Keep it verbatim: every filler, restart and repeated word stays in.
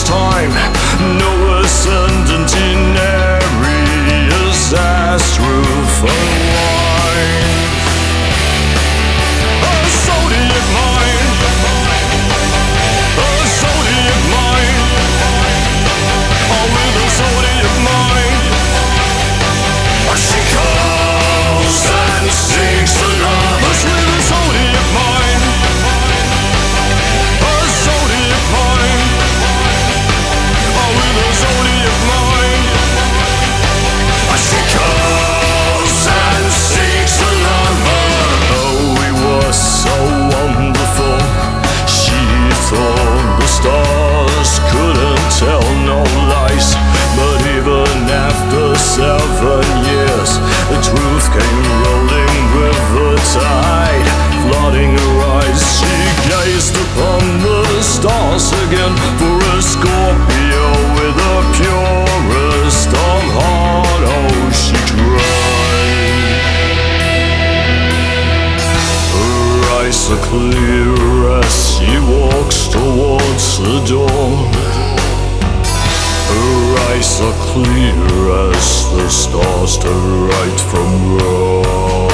time. No ascendant in areas as truth unwinds. A zodiac mind, a zodiac mind, all with a zodiac mind. She calls and seeks the lovers with a zodiac mind, a zodiac mind, all with a zodiac mind. She calls and seeks the lover. Oh, he was so wonderful. She thought the stars couldn't tell no lies. But even after seven years, the truth came rolling with the tide, flooding her eyes. She gazed upon the stars again. For a Scorpio with the purest of heart, oh, she cried. Her eyes are clear as she walks towards the dawn. Her eyes are clear as the stars to right from wrong.